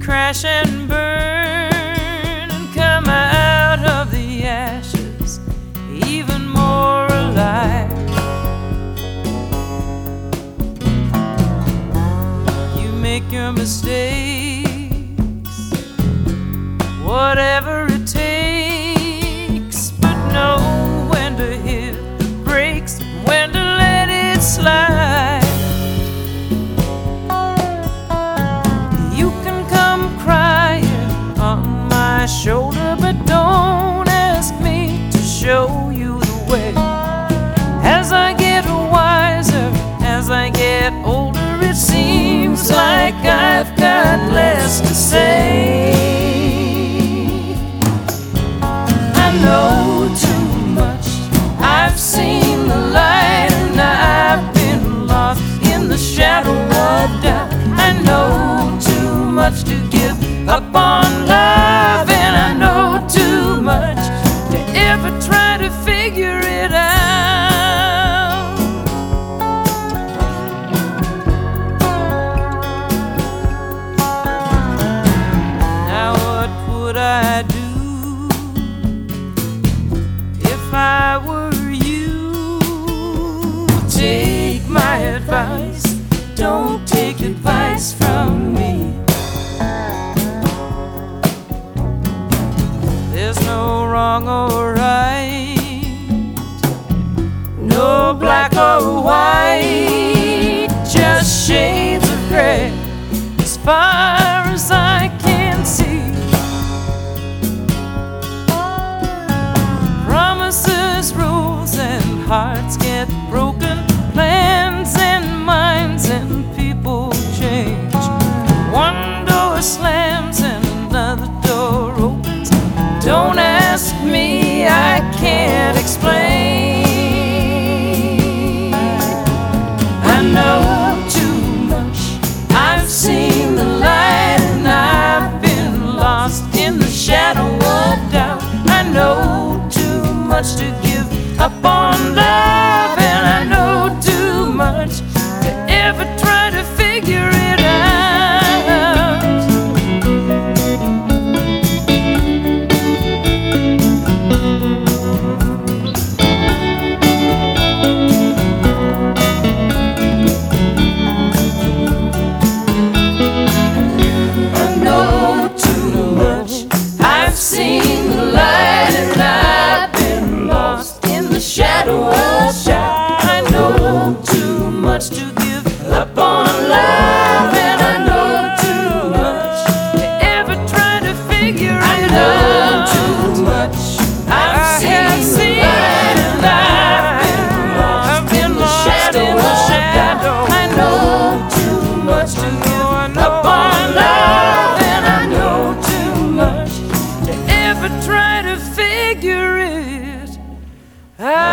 crash and burn and come out of the ashes even more alive. You make your mistakes, whatever it takes, but know when to hit brakes, when to let it slide. Shoulder, but don't ask me to show you the way. As I get wiser, as I get older, it seems like I've got less to say. I know too much, I've seen the light, and I've been lost in the shadow of doubt. I know too much to give up on love, and I know too much to ever try to figure it out. Now what would I do if I were you? Take my advice, don't take advice from me. There's no wrong or right, no black or white, just shades of gray as far as I can see. Promises, rules, and hearts get broken, plans and minds and people change. One door slams and another door opens. Don't ask me, I can't explain. I know too much, I've seen the light, and I've been lost in the shadow of doubt. I know too much to give up on love, and I know too much to ever try to figure it out. Seen the light, and I've been lost in the shadow of doubt. I know too much to give up on love, and I know too much to ever try to figure it out. I know too much, I've seen the light, and I've been lost in the shadow. I know too much to give up on love, and I know too much try to figure it out.